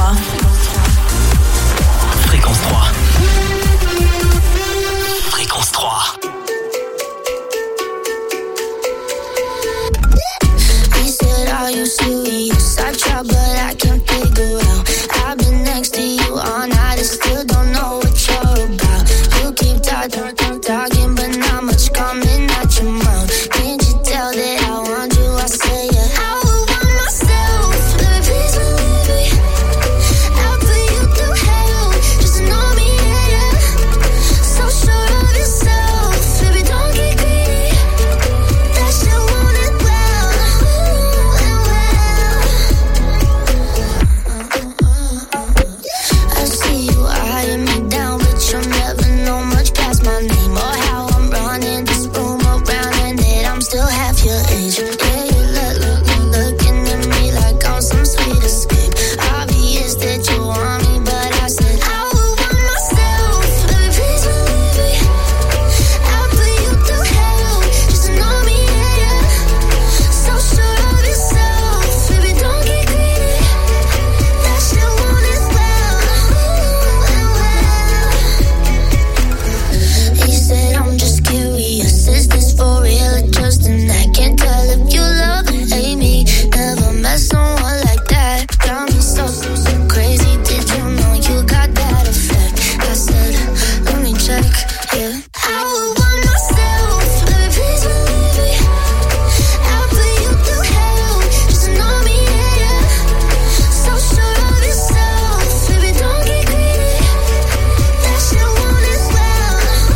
3. Fréquence 3. Fréquence 3. He said, are you serious? I tried but I can't figure out. I've been next to you all night and still don't know what you're about. You keep talking but not much coming out your mouth. Can't you tell that I want you? I say yeah. I would want myself. Let me please believe me. I'll put you through hell. Just know me, yeah, yeah. So sure of yourself. Baby, don't get greedy. That shit want it well. I see you eyeing me down, but you'll never know much past my name or how I'm running this room around and that I'm still half your age. Yeah, you looking at me like I'm some sweet escape. Obvious that you want me, but I said I would want myself. Let me please believe me. I'll put you through hell. Just know me, yeah, yeah. So sure of yourself. Baby, don't get greedy. That shit want it well. He said I'm just curious. Is this for real or just an act? Can't tell if you love or hate me. Never met someone like that. Got me so crazy. Did you know you got that effect? I said, let me check, yeah. I would want myself. Let me please believe me. I'll put you through hell. Just know me, yeah, yeah. So sure of yourself. Baby, don't get greedy. That shit want it well.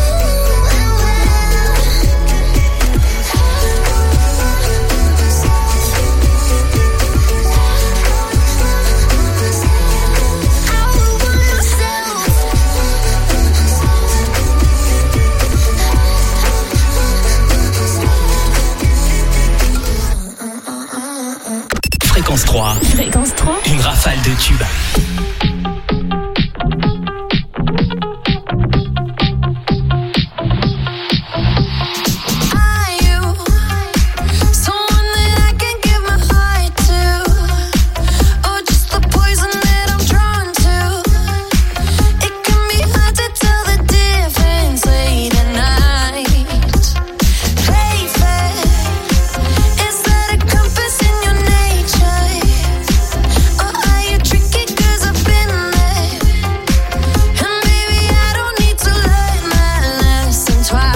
Fréquence 3. Fréquence 3. Une rafale de tubes. Are you someone that I can give my heart to, or just the poison that I'm drawn to? It can be hard to tell the difference late at night. Play fair, is that a compass in your nature, or are you tricky? 'Cause I've been there, and maybe I don't need to learn my lesson twice.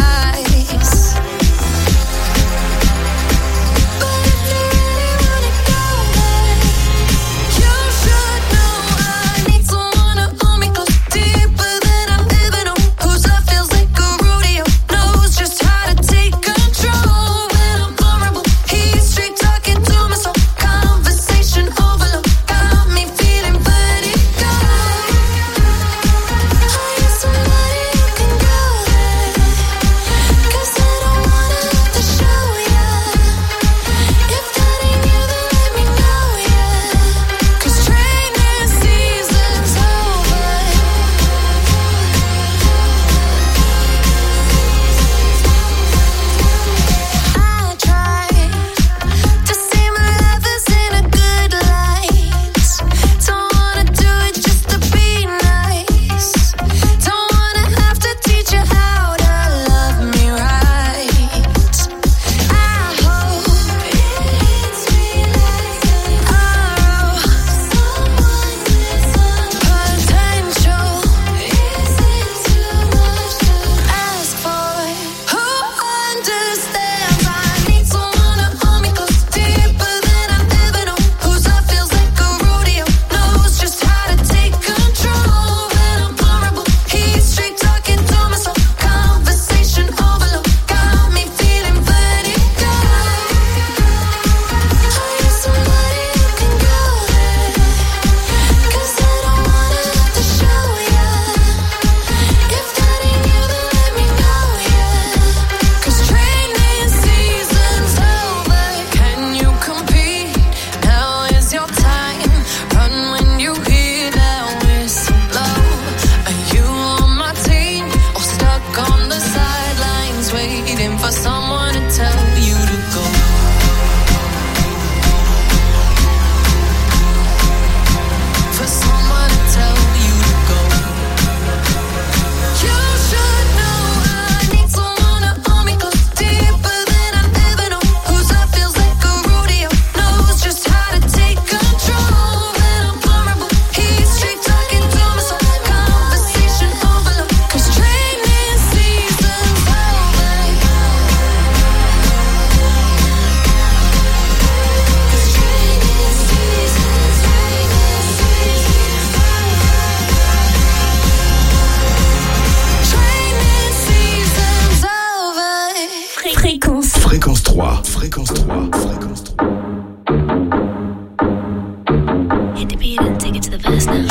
But if you really wanna go there, you should know I need someone to hold me close, deeper than I've ever known. Whose love feels like a rodeo, knows just how to take control when I'm vulnerable. He's straight talking to my soul, conversation overload, got me feeling vertigo. Are you somebody you can go there? 'Cause I don't wanna have to show ya. If that ain't you, then let me know, yeah. 'Cause training season's over. I try to see my lovers in a good light. Don't wanna do it just to be nice. Don't wanna have to teach you how to love me right. I hope it hits me like an arrow. Someone with some potential. Is it too much to ask for? Who understands? I need someone to hold me close, deeper than I've ever known. Whose love feels like a rodeo, knows just how to take control when I'm vulnerable. He's straight talking to my soul, conversation overload, got me feeling vertigo. Are you somebody you can go there? 'Cause I don't wanna have to show ya. If that ain't you, then let me know, yeah. 'Cause training season's over. Can you compete? Now is your time. Run when you hear that whistle blow. Are you on my team or stuck on the sidelines waiting for someone to tell you to go? For someone Fréquence 3. Fréquence 3. Fréquence 3. Hit the beat and take it to the verse now.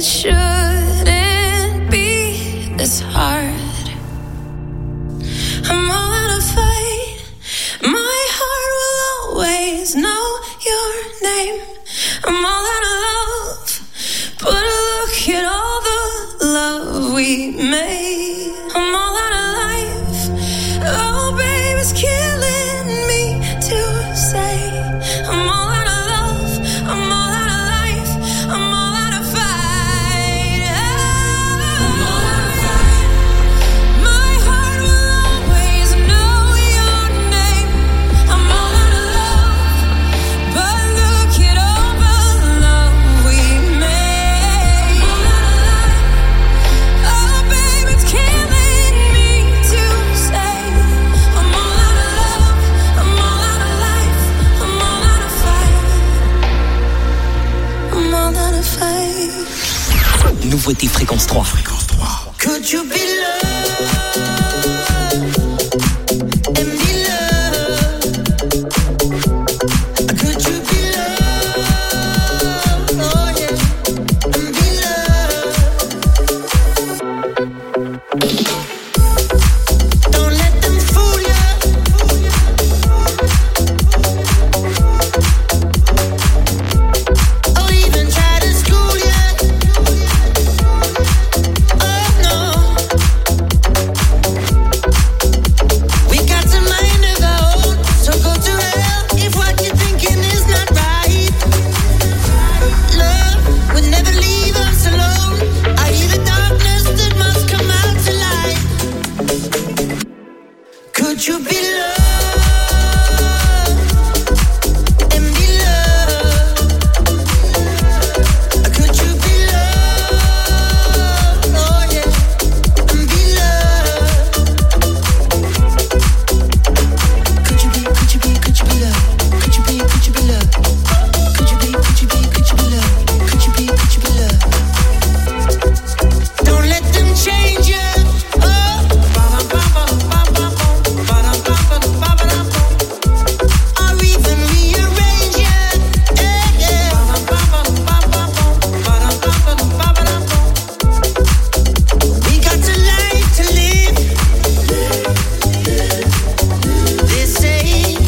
shouldn't be this hard. I'm all out of fight. My heart will always know your name. I'm all out of love, but look at all the love we made. I'm all out of life. Oh, babe, it's killing me to say. I'm all out of love. I'm all out of life. I'm all out of fight. I'm all out of fight. My heart will always know your name. I'm all out of love, but look at all the love we made. I'm all out of life. Oh, babe, it's killing me to say. I'm all out of love. I'm all out of life. I'm all out of fight. I'm all out of fight. Nouveauté Fréquence 3. Could you be loved and be loved? Could you be loved? Oh yeah, and be loved. Don't let them fool you. Or even try to school you. Oh no. We got to mind of our own, so go to hell if what you're thinking is not right. Love would never leave us alone. I hear the darkness that must come out to light. Could you be loved and be loved? Could you be loved? Oh yeah, and be loved. Could you be loved? Could you be loved? Could you be loved? Could you be loved? Could you be loved? Don't let them change you. Oh, or even rearrange you. Yeah, yeah. We got a life to live. They say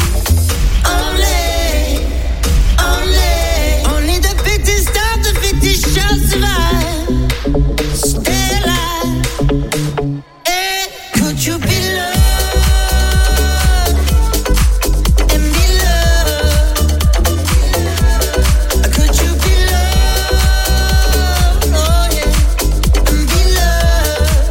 only the fittest of the fittest shall survive. Stay alive. Eh, could you be loved and be loved? Could you be loved? Oh yeah, and be loved.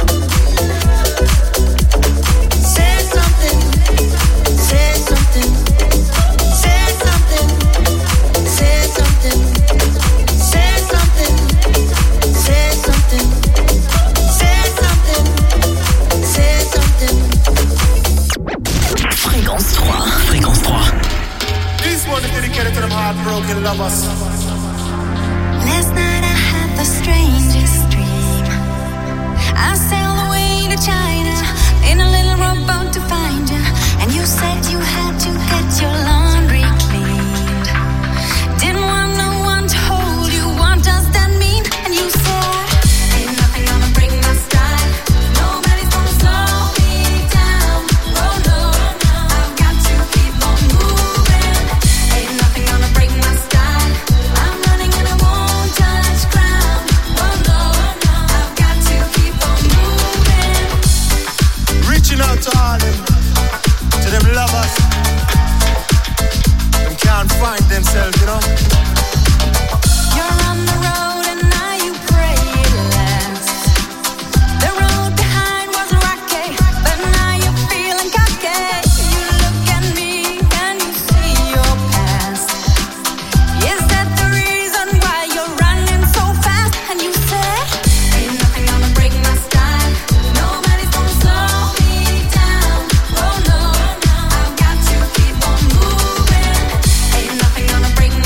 Say something. Say something. Say something. Say something. Say something. Say something. Say something. Say something. Fréquence 3. Fréquence 3. This one is dedicated to them heartbroken lovers. Last night I had the strangest dream. I sailed away to China in a little rowboat to find you. And you said you had to get your laundry cleaned. Didn't want no one to hold you. What does that mean? And you said, ain't nothing gonna break my stride. Nobody's gonna slow me down. Oh no, I've got to keep on moving. Ain't nothing gonna break my stride. I'm running and I won't touch ground. Oh no, I've got to keep on moving. Reaching out to all them, to them lovers. Them can't find themselves, you know. You're on the road and now you pray it lasts. The road behind was rocky, but now you're feeling cocky. You look at me and you see your past. Is that the reason why you're running so fast? And you say, ain't nothing gonna break my stride. Nobody's gonna slow me down. Oh no, I've got to keep on moving. Ain't nothing gonna break my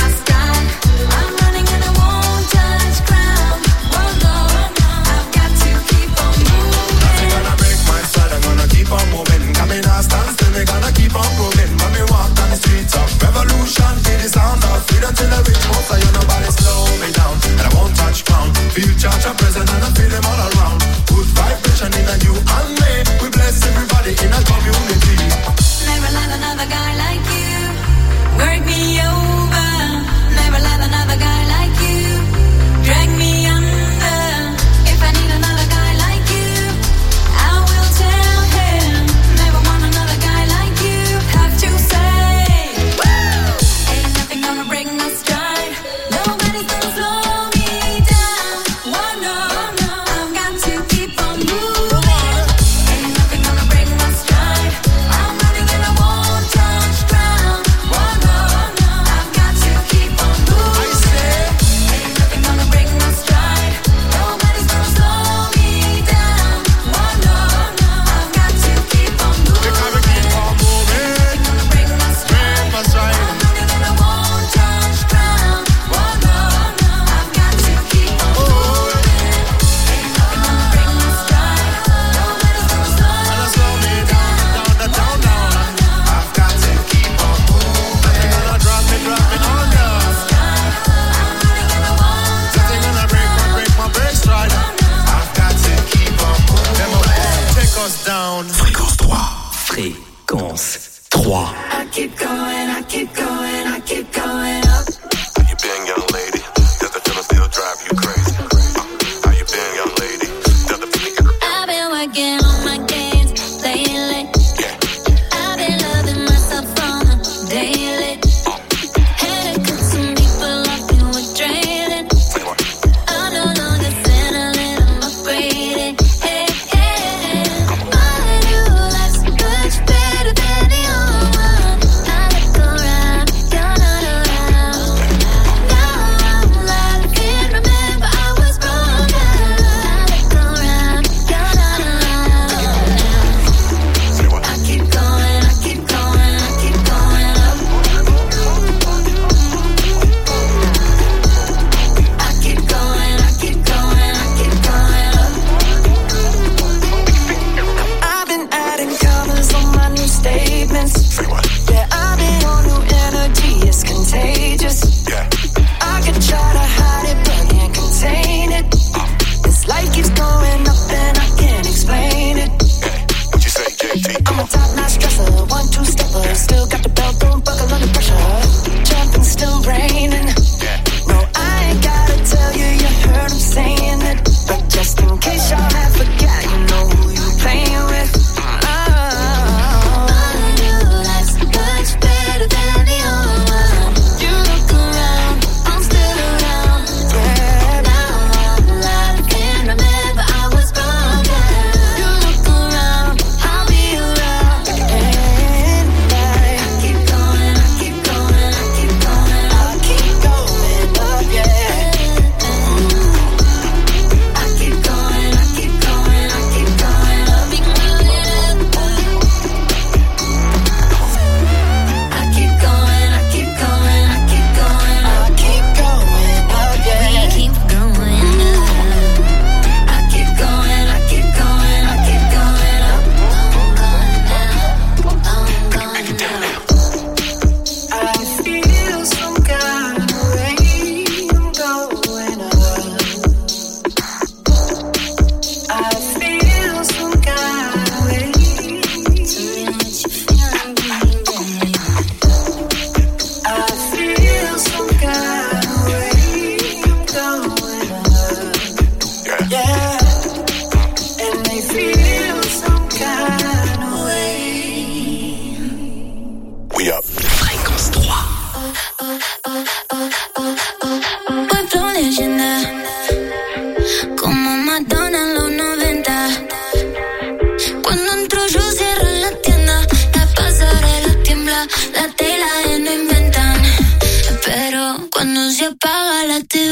Cuando se apaga la TV,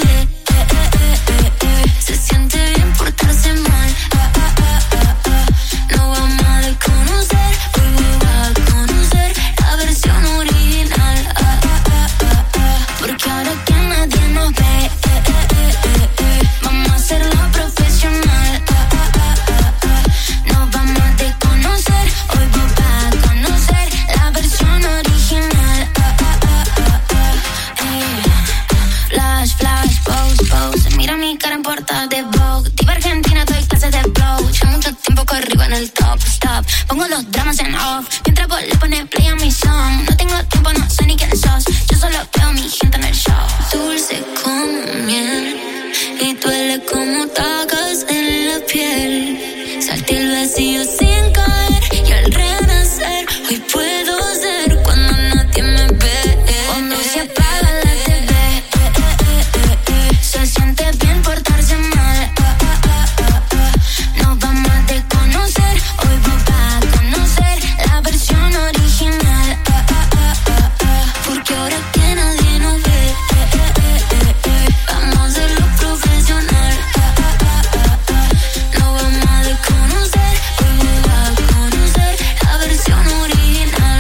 se siente bien portarse mal. No vamos a desconocer, hoy va a conocer la versión original. Porque ahora que nadie nos ve, vamos a hacerlo profesional. Nos vamos a desconocer, hoy va a conocer la versión original. Flash, flash, pose, pose. Mira mi cara en portada de Vogue. Diva argentina, doy clases de flow. Ya mucho tiempo corrido en el top, stop. Pongo los dramas en off, mientras vos le pones play a mi song. No tengo tiempo, no sé ni quién sos. Yo solo veo a mi gente en el show. Dulce como miel y duele como tacas en la piel. Salté el vacío sin caer y al renacer hoy puedo ser cuando nadie me ve. Cuando se apaga la TV, se siente bien portarse mal. Nos vamos a desconocer, hoy va a conocer la versión original. Porque ahora que nadie nos ve, vamos a hacerlo profesional. Nos vamos a desconocer, hoy va a conocer la versión original.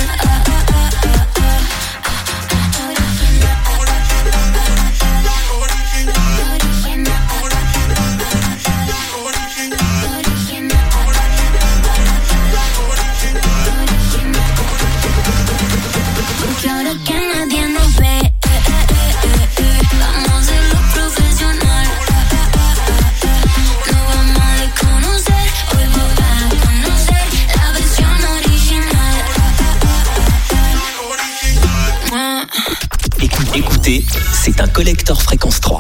Porque ahora que nadie nos ve, vamos a hacerlo profesional. No vamos a desconocer, hoy va a conocer la versión original. Écoutez, c'est un collector fréquence 3.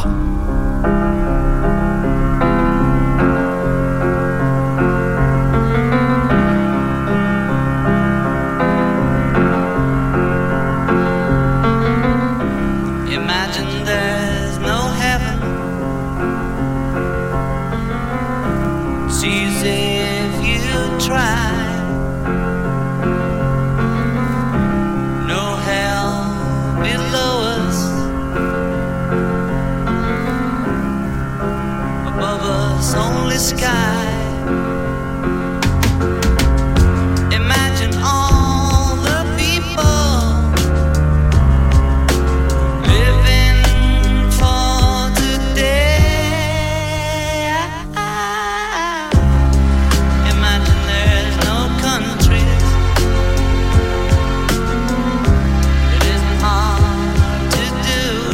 Imagine there's no heaven. See as if you try. No hell below us. Above us only sky. Imagine all the people living for today. Imagine there's no countries. It isn't hard to do.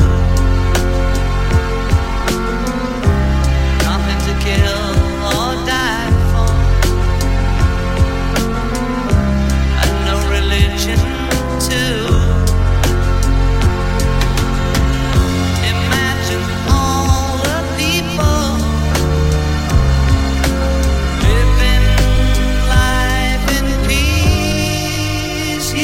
Nothing to kill or die for. And no religion too. Imagine all the people living life in peace.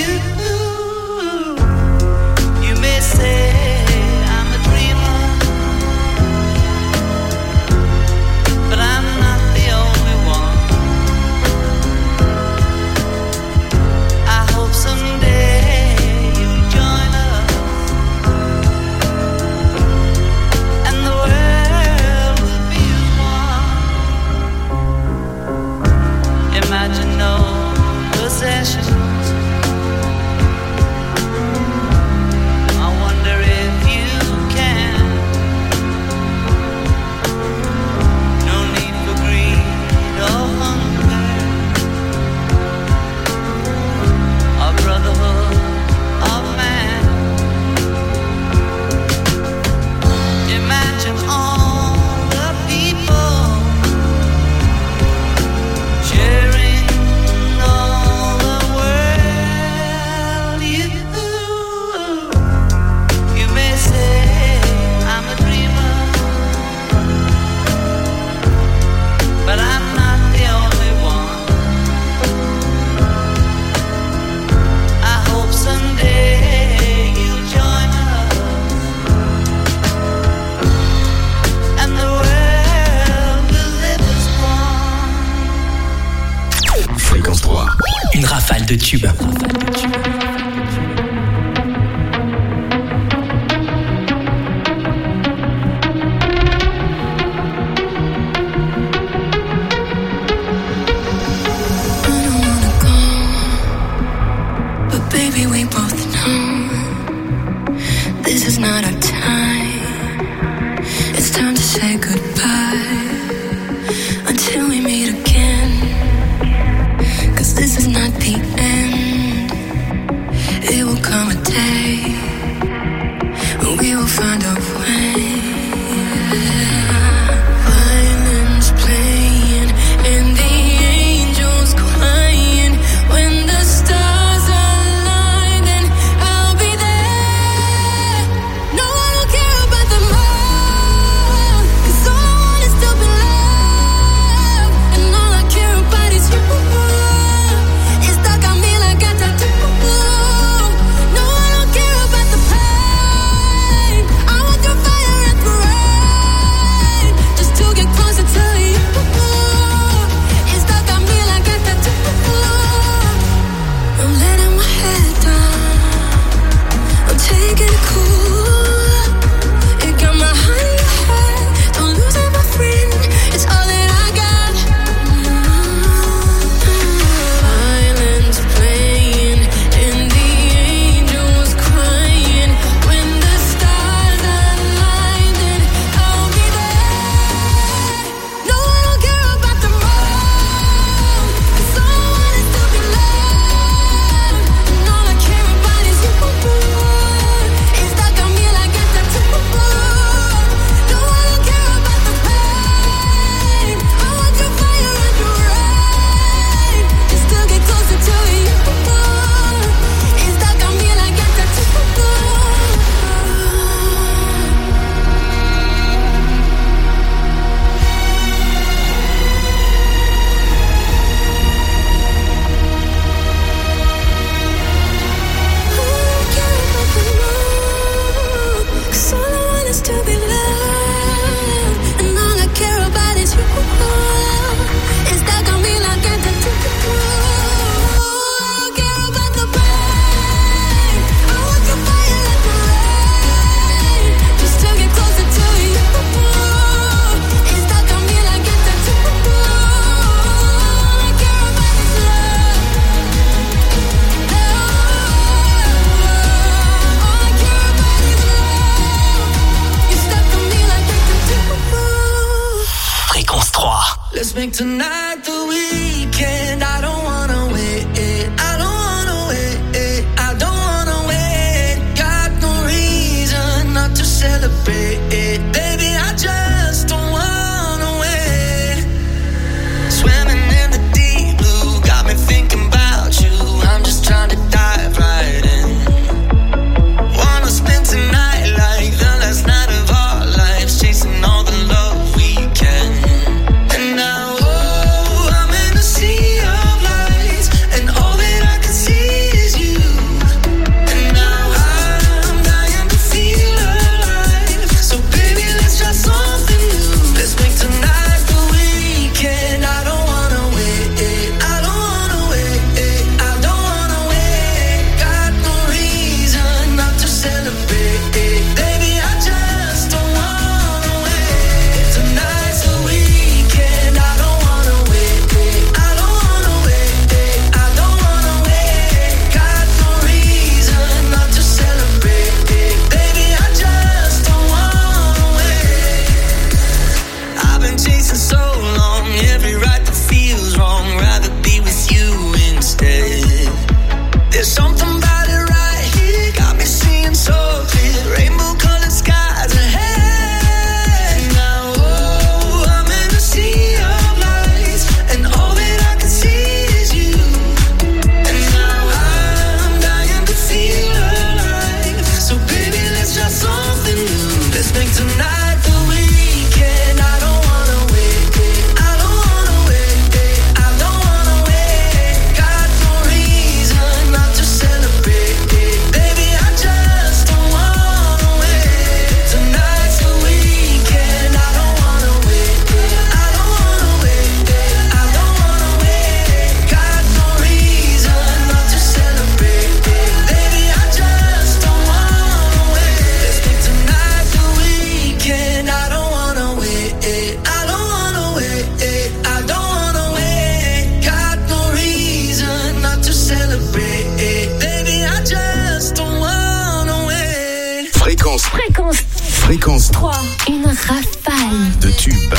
You may say I'm a dreamer, but I'm not the only one. I hope someday you'll join us, and the world will be as one. Imagine no possessions. I wonder if you can. No need for greed or hunger, or brotherhood of man. Imagine all the people sharing all the world. You may say I'm a dreamer, but I'm not the only one. I hope someday you'll join us, and the world will live as one. Fréquence 3. Une rafale de tubes. is not our time. It's time to say goodbye until we meet again. 'Cause this is not the end. It will come a day when we will find a way. Violins playing and the angels crying. When the stars align, then I'll be there. No, I don't care about the moon, 'cause all I want is to be loved, and all I care about is you. It's stuck on me like a tattoo. No, I don't care about the pain. I want the fire and the rain, just to get closer to you. It's stuck on me like a tattoo. I'm letting my head down, I'm taking it cool. It got my heart in your head, don't lose it, my friend. It's all that I got. Violins playing and the angels crying. When the stars align, then I'll be there. No, I don't care about the moon, 'cause all I want is to be loved, and all I care about is you. It's stuck on me like a tattoo. No, I don't care about the pain. I want your fire and your rain, just to get closer to you. It's stuck on me like a tattoo. Cause all I want is to be loved, and all I care about is you. It's stuck on me like a tattoo. I don't care about the pain. I want your fire and the rain, just to get closer to you. It's stuck on me like a tattoo. All I care about is love. All I care about is love. You're stuck on me like a tattoo. Fréquence 3. Let's make tonight the weekend. I don't wanna wait. I don't wanna wait. I don't wanna wait. Got no reason not to celebrate. Baby, I just don't wanna wait. Swimming in the deep blue, got me thinking about you. I'm just trying to dive right in. Wanna spend tonight like the last night of our lives, chasing all the love we can. And now, oh, Fréquence 3. Une rafale de tubes.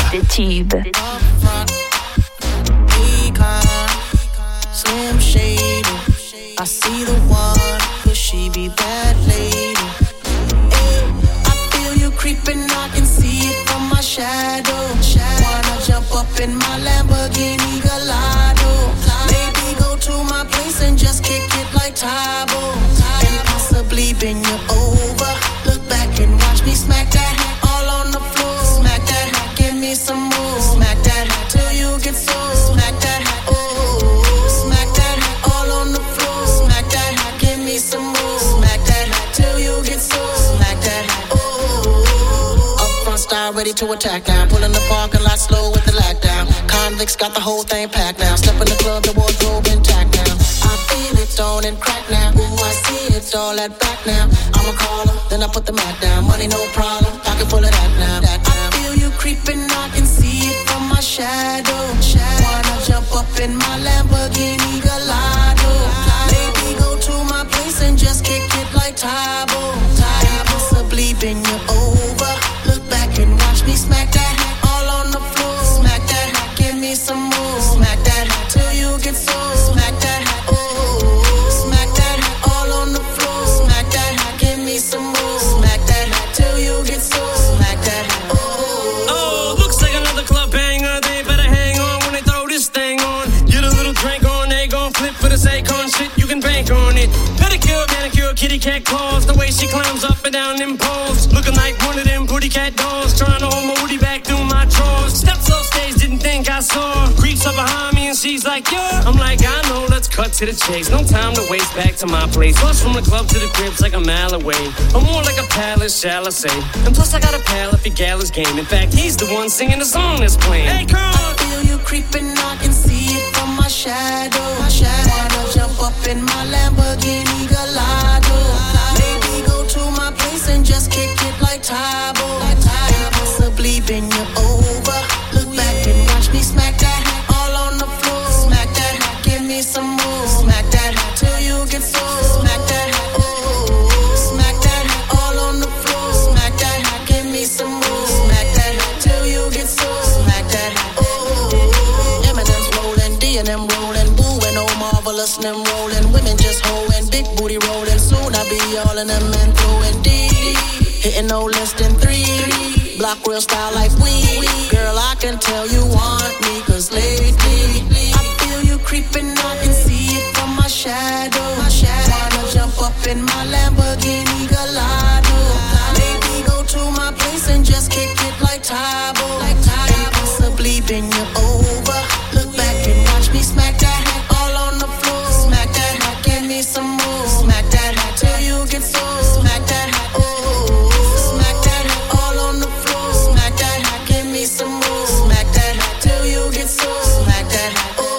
Slim Shady, I see the one, could she be that lady? Hey, I feel you creeping, I can see it from my shadow. Wanna jump up in my Lamborghini Gallardo? Maybe go to my place and just kick it like Tybo, and possibly bend you over. Look back and watch me smack that hat all on the floor. Smack that hat, give me some more. Smack that hat till you get so. Smack that hat, oh. Smack that hat all on the floor. Smack that hat, give me some more. Smack that hat till you get so. Smack that hat, oh. Up front style ready to attack now. Pulling the parking lot slow with the lag down. Convicts got the whole thing packed now. Step in the club, the wardrobe intact now. I feel it on and crack now. Ooh, I see it's all that back now. I'm a caller, then I put the mat down. Money no problem, pocket full of that now. I feel you creeping, I can see it from my shadow. Wanna jump up in my Lamborghini Gallardo? Maybe go to my place and just kick it like Tybo, and possibly bend you over. Look back and watch me smack that hat all on the floor. Smack that hat, give me some more. Smack that hat till you get so. Smack that hat, oh. Smack that hat all on the floor. Smack that hat, give me some more. Smack that hat till you get so. Smack that hat, oh. Oh, looks like another club banger. They better hang on when they throw this thing on. Get a little drink on, they gon' flip for the Akon shit. You can bank on it. Pedicure, manicure, kitty cat claws. The way she climbs up and down them poles, looking like one of them pretty cat dolls. Trying to hold my woody back through my drawers. Steps off stage, didn't think I saw. Creeps up behind me and she's like, yeah. I'm like, I know, let's cut to the chase. No time to waste, back to my place. Bus from the club to the crib's like a mile away. I'm more like a palace, shall I say. And plus I got a pal if your gal is game. In fact, he's the one singing the song that's playing. Hey, girl! I feel you creeping, I can see it from my shadow. Wanna jump up in my Lamborghini Gallardo? Maybe go to my place and just kick it like Tybo, and possibly bend you over. Look back and watch me smack that hat all on the floor. Smack that hat, give me some more. Smack that hat till you get so. Smack that hat, oh. Smack that hat all on the floor. Smack that hat, give me some more. Smack that hat till you get so. Smack that hat, oh. Eminem's rolling, D and M rolling, Boo and oh marvelous and them rolling. Women just hoeing, big booty rolling. Soon I be all in them and throwing D. Hitting no less than 3. Block real style like we. Girl, I can tell you want me, cause lately I feel you creeping, I can see it from my shadow. Wanna jump up in my Lamborghini Gallardo? Maybe go to my place and just kick it like Tybo, and possibly bend you over. Look back and watch me smack that hat all on the floor. Smack that hat, give me some more. Smack that hat till you get so. Smack that hat, oh. Smack that hat all on the floor. Smack that hat, give me some more. Smack that hat till you get so. Smack that hat, oh.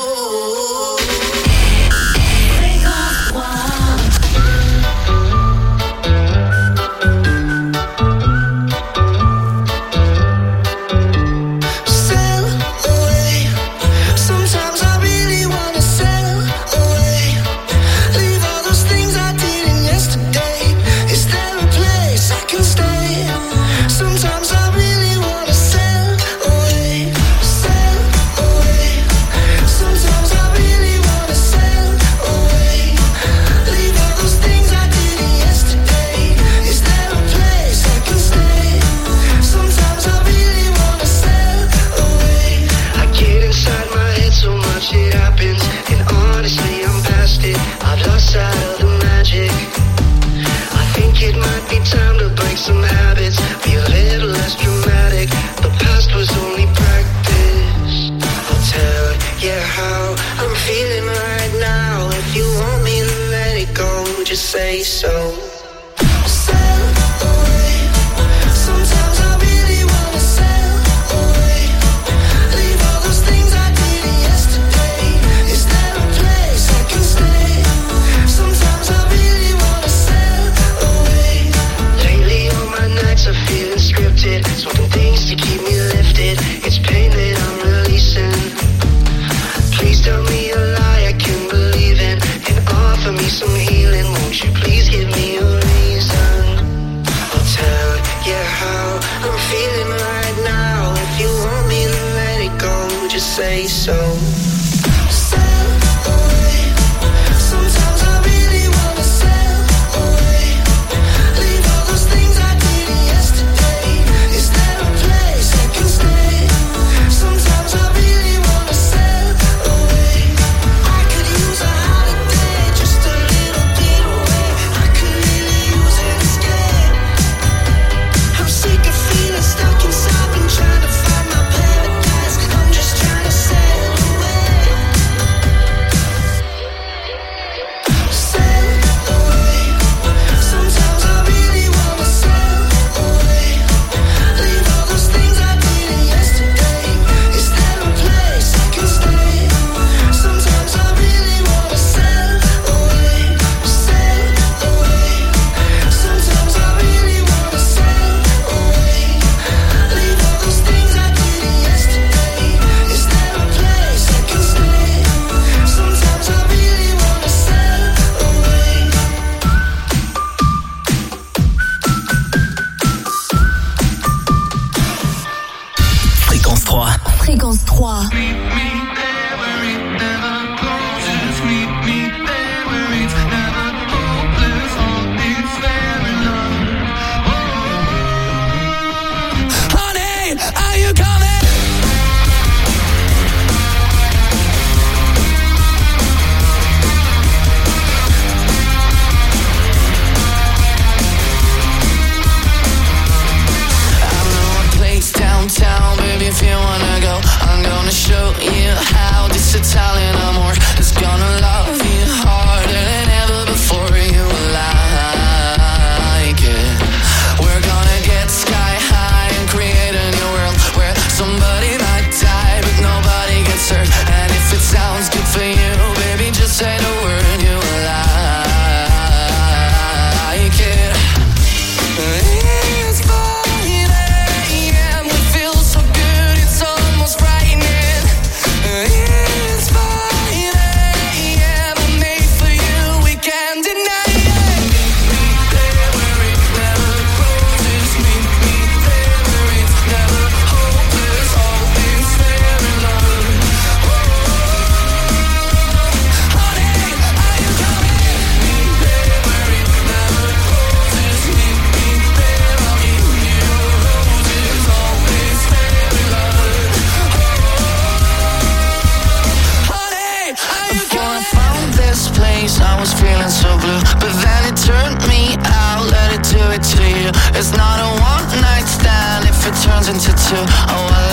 it to you. It's not a one night stand if it turns into two. Oh, I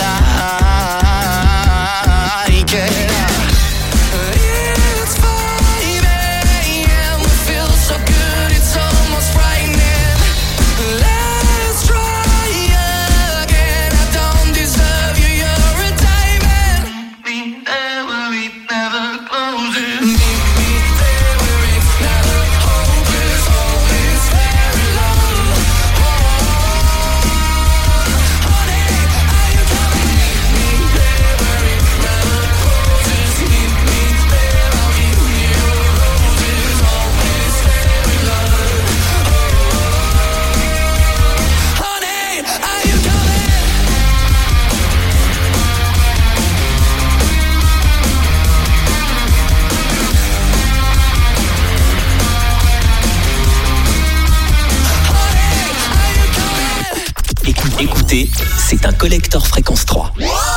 like it. It's 5 a.m. It feels so good, it's almost frightening. Let's try again. I don't deserve you, you're a diamond. Meet me there where it never closes. Meet me there where it's never hopeless. All is fair and love. Honey, are you coming? Meet me there where it never closes. Meet me there, I'll give you roses. All is fair and love. Honey, are you coming? Écoutez, c'est un collector fréquence 3.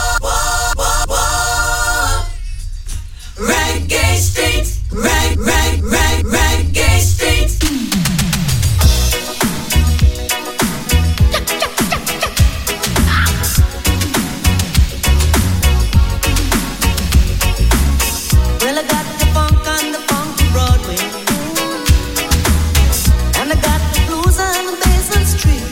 Reggae Street, Reggae Street. Well, I got the funk on the funky Broadway, and I got the blues on the Basement Street.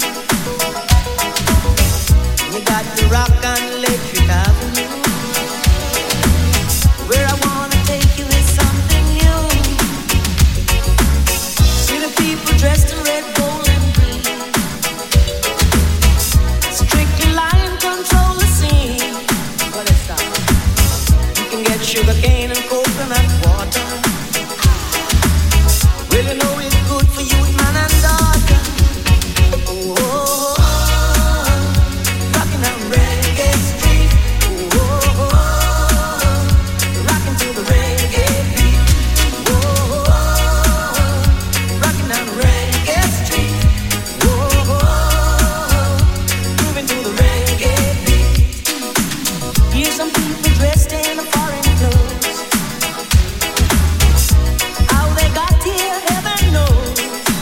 You got the rock on Electric Avenue. Where I wanna take you is something new. See the people dressed in red, gold, and green. Strictly lion control the scene. Well, let's stop. You can get sugar cane and coconut water. Well, you know it's good for you, man and daughter. Oh, rocking on Reggae Street. Oh, rocking to the reggae beat. Oh, rocking on Reggae Street. Oh, moving to the reggae beat. Here's some people dressed in the foreign clothes. How they got here, heaven knows.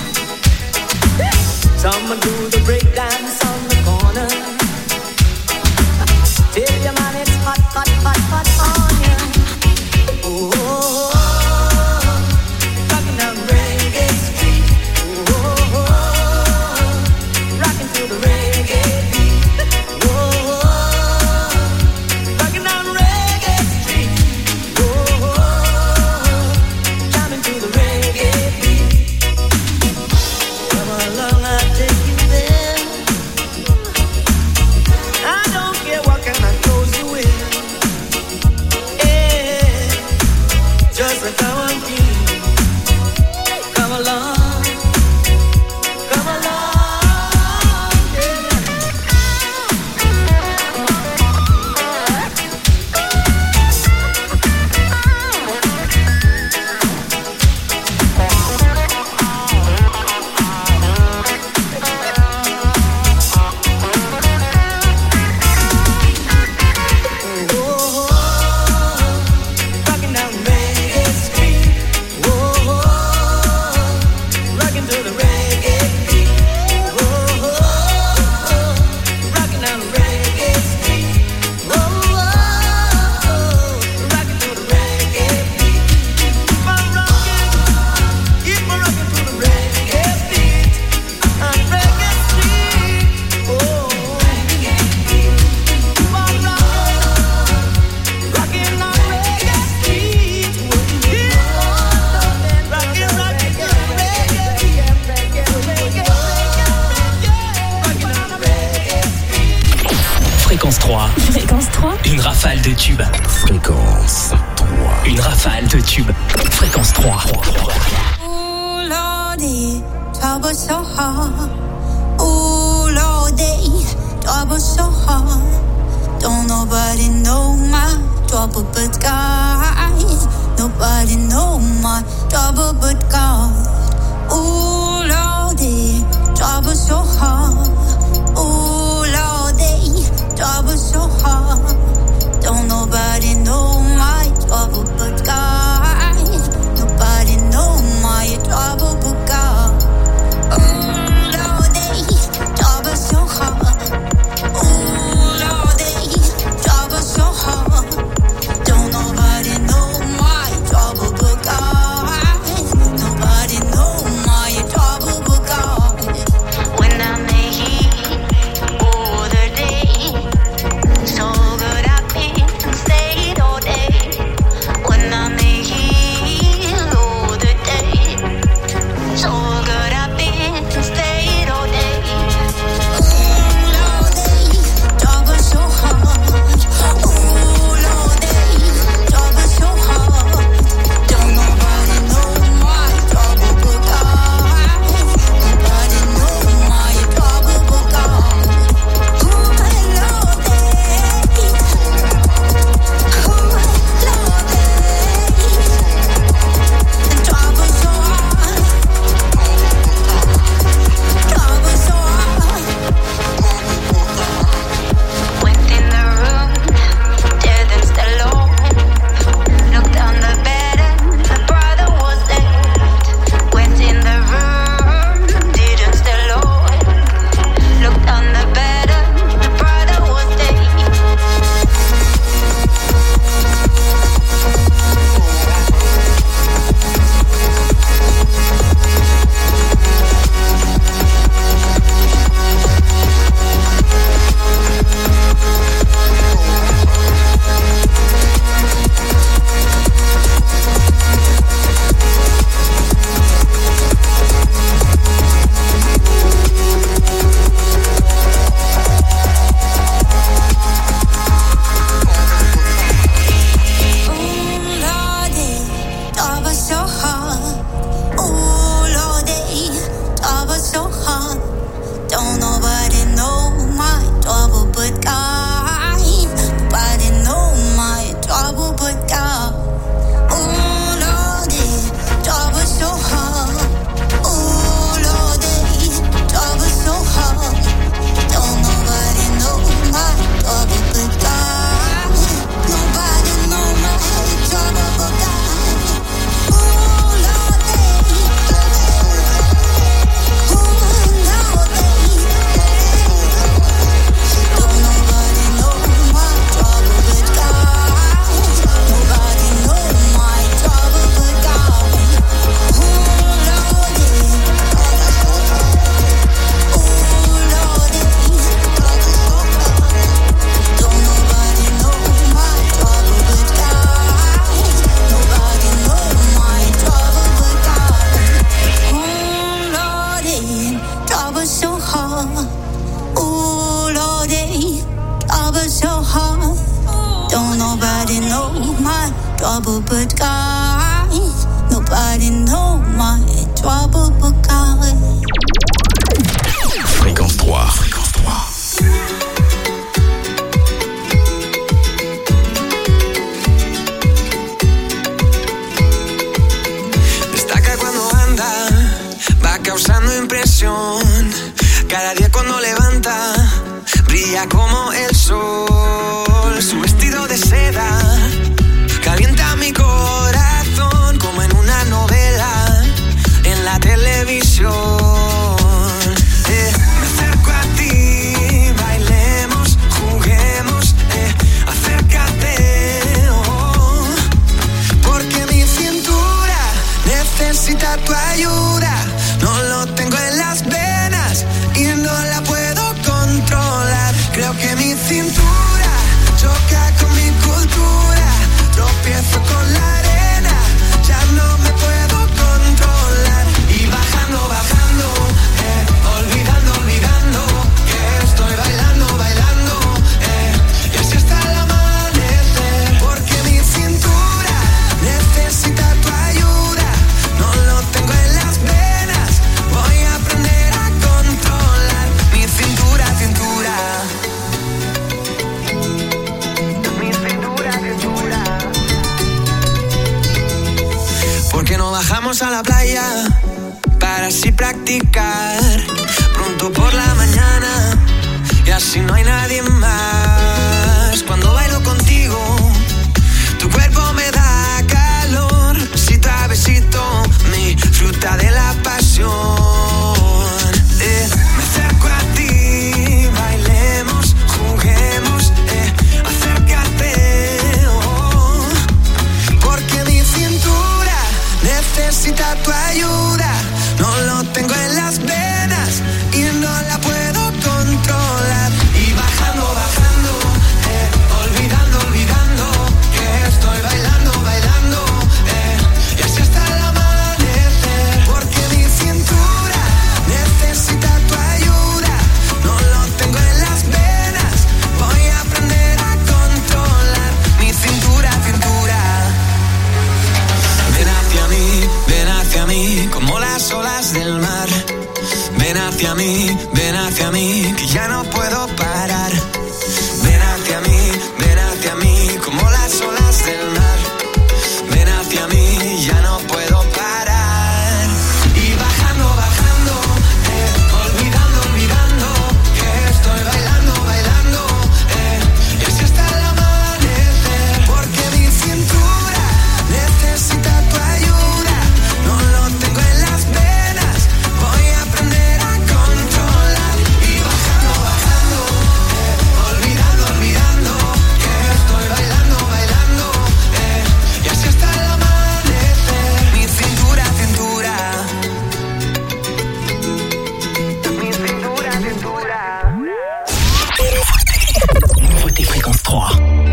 Some do the break dance on the corner. Tell your man it's hot, hot, hot, hot on ya. Oh, rocking on Reggae Street. Oh, rocking to the reggae beat. Oh, rocking on Reggae Street. Oh, jamming to the reggae beat. Come along, I'll take you there. I don't care what kind of clothes you wear. Yeah, just come on, please. Come along, come along, yeah. Rocking down Reggae Street. Oh, rocking to the reggae beat. Oh, rocking down Reggae Street. Oh, rocking to the reggae beat. Keep on rocking to the reggae beat. On Reggae Street. Oh, keep on rocking on Reggae Street. Rocking to the reggae. Rocking on Reggae Street. Fréquence 3, Fréquence 3. une rafale de tubes. Fréquence 3. Une rafale de tubes. Fréquence 3. Ooh, Lordy, trouble so hard. Ooh, Lordy, trouble so hard. Don't nobody know my trouble but God. Nobody know my trouble but God. Ooh, Lordy, trouble so hard. Ooh, Lordy, trouble so hard. Don't nobody know my trouble but God. Nobody know my trouble but God. Ooh, Lordy. Ooh, Lordy, trouble so hard. Don't nobody know my trouble but God. Nobody know my trouble but God. Fréquence 3. Fréquence 3. Causando impresión, cada día cuando levanta, brilla como el sol. Su vestido de seda calienta mi corazón como en una novela en la televisión. Me acerco a ti, bailemos, juguemos, acércate, oh, porque mi cintura necesita tu ayuda. No lo tengo en las venas y no la puedo controlar. Creo que mi cintura choca con mi cultura. Tropiezo con la arena, ya no me puedo controlar. Y bajando, bajando, olvidando, olvidando que estoy bailando, bailando, y así hasta el amanecer. Porque mi cintura necesita tu ayuda. No lo tengo en las venas. Voy a aprender a controlar mi cintura, cintura. Mi cintura, cintura. ¿Por qué no bajamos a la playa para así practicar pronto por la mañana y así no hay nadie más? Cuando bailo contigo, tu cuerpo me da calor. Si travesito, mi fruta de la pasión. Me acerco a ti, bailemos, juguemos, acércate, oh, porque mi cintura necesita tu ayuda. No lo tengo en las venas y no la puedo controlar. Y bajando, bajando, olvidando, olvidando que estoy bailando, bailando, y así hasta el amanecer. Porque mi cintura necesita tu ayuda. No lo tengo en las venas. Voy a aprender a controlar mi cintura, cintura. Ven hacia mí, como las olas del mar. Ven hacia mí, que ya no puedo parar. Ven hacia mí, como las olas del mar. Ven hacia mí, ya no puedo parar. Y bajando, bajando, olvidando, olvidando que estoy bailando, bailando, y así hasta el amanecer. Porque mi cintura necesita tu ayuda. No lo tengo en las venas. Voy a aprender a controlar. Y bajando, bajando, olvidando, olvidando que estoy bailando, bailando, y así hasta el amanecer. Mi cintura, cintura. Mi cintura, cintura. Nouveauté Fréquence 3.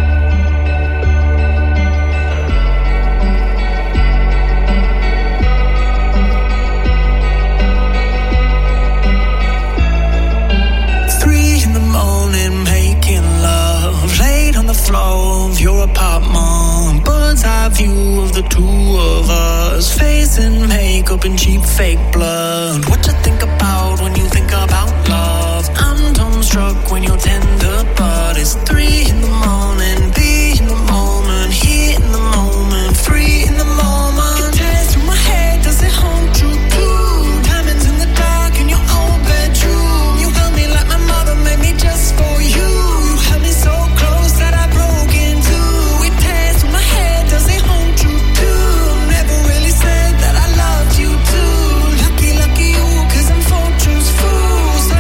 In the morning, making love, laid on the floor of your apartment. Bird's eye view of the two of us, facing makeup and cheap fake blood. What you think about when you think about love? I'm dumbstruck when you're tender, but it's 3 in the morning, be in the moment, here in the moment, free in the moment. It tears through my head, does it hold you too? Diamonds in the dark in your own bedroom. You held me like my mother made me just for you. You held me so close that I broke in two. It tears through my head, does it hold you too? Never really said that I loved you too. Lucky, lucky you, 'cause I'm fortress fools.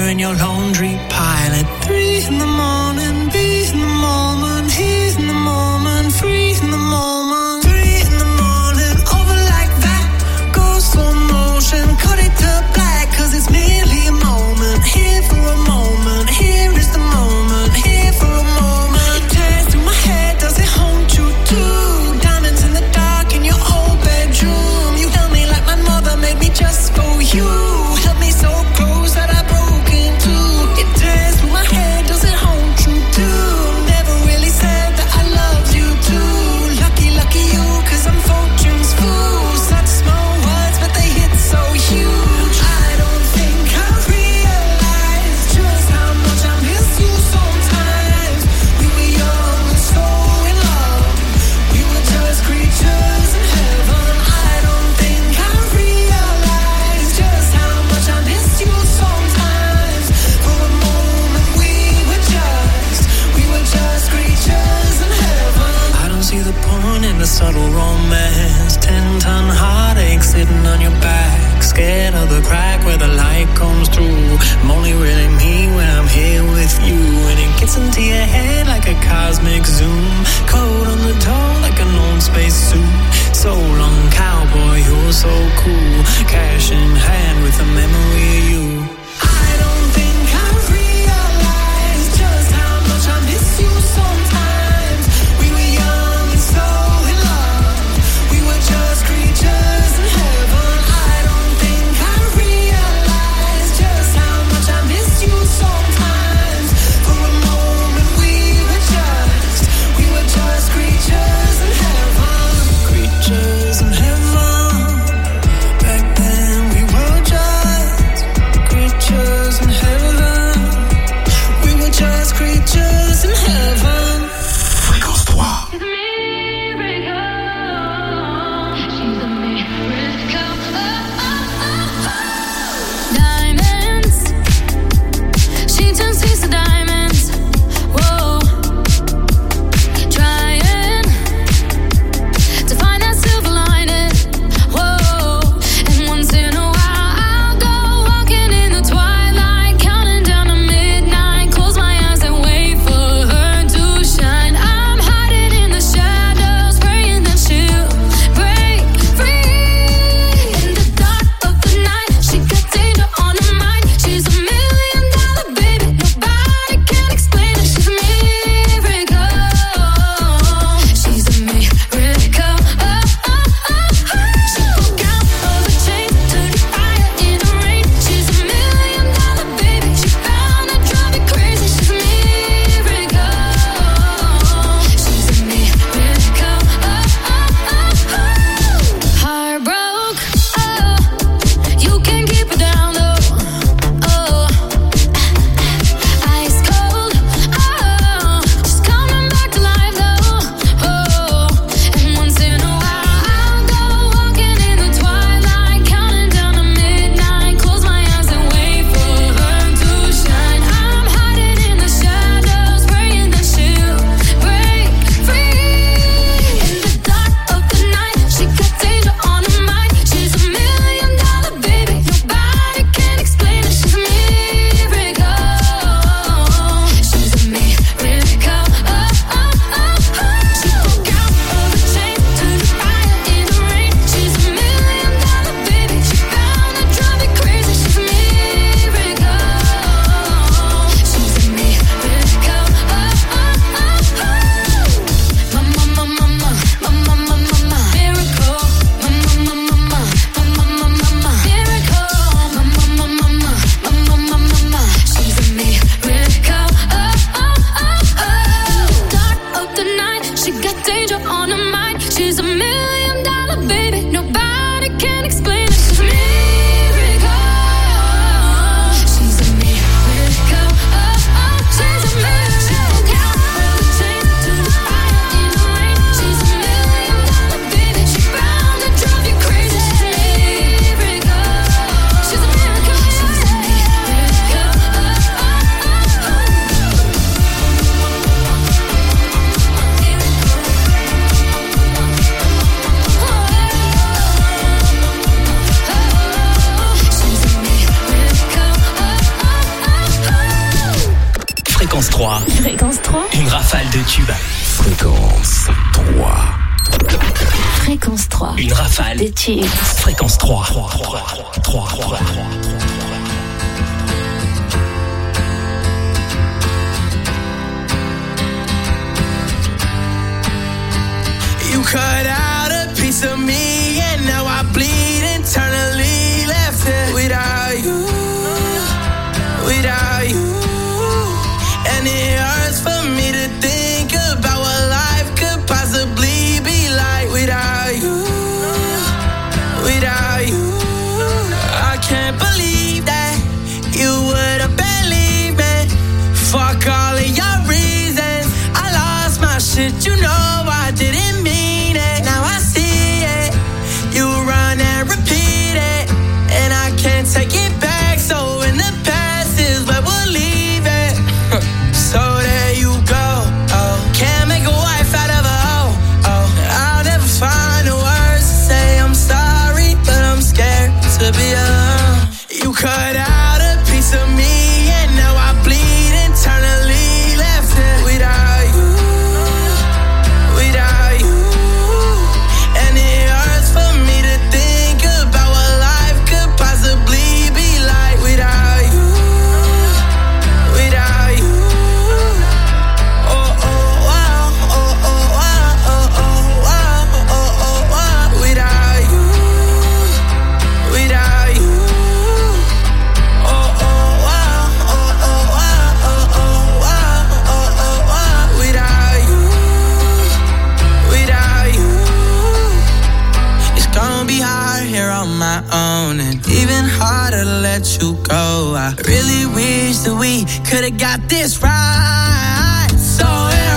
in your laundry pile at 3 in the morning. Be in the moment, here in the moment, free in the moment. 3 in the morning, over like that, go slow motion, cut it to black, 'cause it's merely a moment. Here for a moment, here is the moment, here for a moment. It tears through my head, does it haunt you too? Diamonds in the dark in your old bedroom. You held me like my mother made me just for you. Held me so close that I broke in two. It tears through my head, does it haunt you too? Never really said that I loved you too. Lucky, lucky you, 'cause I'm fortune's fool. Such small words, but they hit so huge. I don't think I realized just how much I miss you sometimes. We were young and so in love. We were just creatures in heaven. I don't think I realized just how much I miss you sometimes. For a moment we were just creatures in heaven. I don't see the point in the subtle romance. 10-ton heartache sitting on your back, scared of the crack where the light comes through. I'm only really me when I'm here with you, and it gets into your head like a cosmic zoom. Cold on the toe like an old space suit. So long, cowboy, you're so cool. Cash in hand with a memory of you. I don't think I realized just how much I miss you sometimes. We were young and so in love. We were just creatures in heaven. I don't think I realized just how much I miss you sometimes. For a moment we were Fréquence 3. Fréquence 3. Une rafale de tubes. Fréquence 3. Fréquence 3. Une rafale de tubes. Fréquence 3. You cut out a piece of me and now I bleed internally, left it without you, without you. And it hurts for me to think about what life could possibly be like without you, without you. I can't believe that you would have believed me. Fuck all of your reasons, I lost my shit, you know I didn't mean it. Now I see it, you run and repeat it, and I can't take it back. So in the past is where we'll leave it. So there you go. Oh, can't make a wife out of a hoe. Oh, I'll never find the words to say I'm sorry, but I'm scared to be alone. You cut out a piece of me and now I bleed internally, left it without you, without you. And it hurts for me to think about what life could possibly be like without you, without you. Oh, oh, wow, oh, oh, wow, oh, oh, wow, oh, oh, wow, without you, without you. Oh, oh, wow, oh, oh, wow, oh, oh, wow, oh, oh, wow, without you, without you. It's gonna be hard here on my own, and even harder to let you go. I really wish that we could've got this right. So it